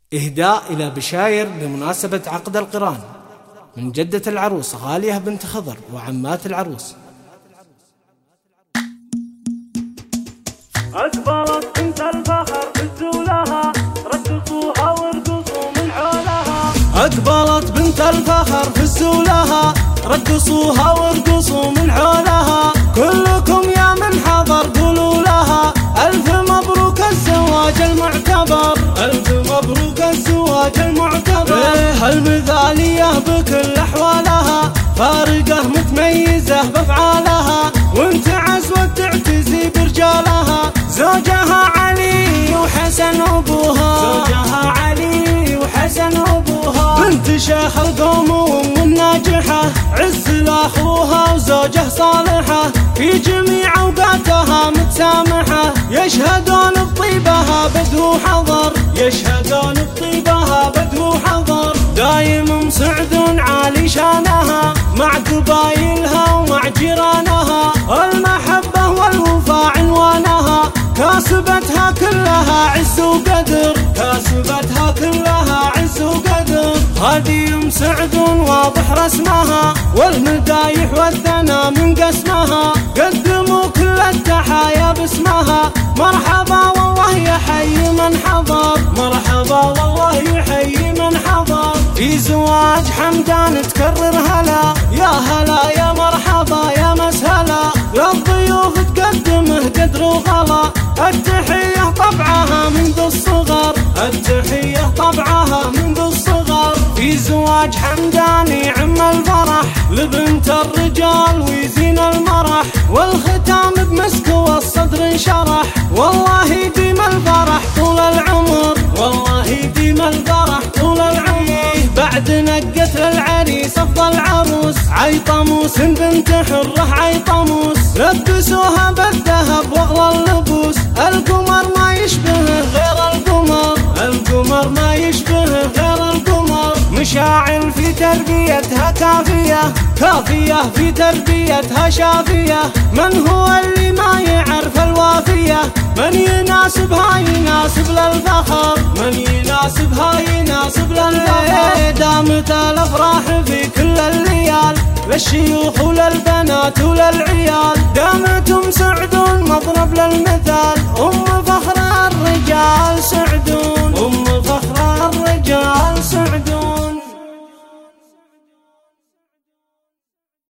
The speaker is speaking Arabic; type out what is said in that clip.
إهداء إلى بشاير بمناسبة عقد القران من جدة العروس غالية بنت خضر وعمات العروس. أكبرت بنت الفخر فزولها رقصوها وارقصوا من حولها. أكبرت بنت الفخر فزولها رقصوها وارقصوا من حولها. كلكم يا من حضر قولوا لها ألف مبروك الزواج المعتبر. ألف مبروك الزواج المعتبر. هالمثالية بكل أحوالها فارقة متميزة بأفعالها وانت عزوة تعتزي برجالها. زوجها علي وحسن أبوها. زوجها علي وحسن أبوها. بنت شيخ القوم وأم ناجحة عز لأخوها وزوجه صالحة في جميع أوقاتها متسامحة. يشهدون بطيبها بدو حضر. يشهدون بطيبها بدو حضر. دايم مسعد عالي شانها مع قبايلها ومع جيرانها. المحبة والوفاء عنوانها كاسبتها كلها عز وقدر. كاسبتها كلها عز وقدر. هذه ام سعد واضح رسمها والمدايح والثنى من قسمها. قدموا كل التحايا باسمها. مرحبا والله يحيي من حضر. مرحبا والله يحيي من حضر. في زواج حمدان تكرر هلا يا هلا يا مرحبا يا مسهلا. للضيوف تقدمه قدر وغلا. التحية طبعها منذ الصغر. التحية طبعها منذ الصغر. في زواج حمدان يعم الفرح لبنت الرجال ويزين المرح. والختام بمسك والصدر انشرح. والله يديم الفرح طول العمر. والله يديم الفرح طول العمر. بعد نقت للعريس افضل عروس عيطموس بنت حره عيطموس. لبسوها بالذهب واغلى اللبوس. القمر ما يشبهه غير القمر. القمر ما يشبهه غير القمر. مشاعل في تربيتها كافية. كافية في تربيتها شافية. من هو اللي ما يعرف الوافية؟ من يناسبها يناسب للفخر. من يناسبها يناسب للفخر. دامت الافراح في كل الليال للشيوخ وللبنات وللعيال. دامت ام سعد مضرب للمثال. ام فخر الرجال سعدون. ام